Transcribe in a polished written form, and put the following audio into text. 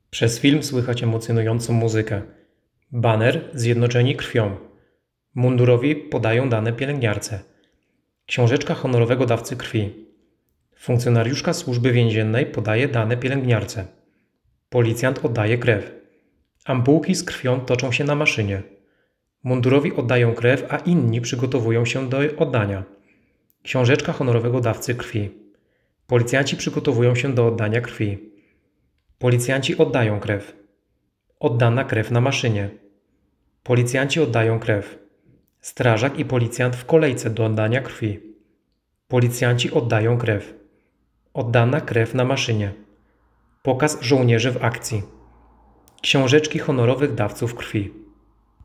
Przez film słychać emocjonującą muzykę. Baner Zjednoczeni krwią. Mundurowi podają dane pielęgniarce. Książeczka honorowego dawcy krwi. Funkcjonariuszka służby więziennej podaje dane pielęgniarce. Policjant oddaje krew. Ampułki z krwią toczą się na maszynie. Mundurowi oddają krew, a inni przygotowują się do oddania. Książeczka honorowego dawcy krwi. Policjanci przygotowują się do oddania krwi. Policjanci oddają krew. Oddana krew na maszynie. Policjanci oddają krew. Strażak i policjant w kolejce do oddania krwi. Policjanci oddają krew. Oddana krew na maszynie. Pokaz żołnierzy w akcji. Książeczki honorowych dawców krwi.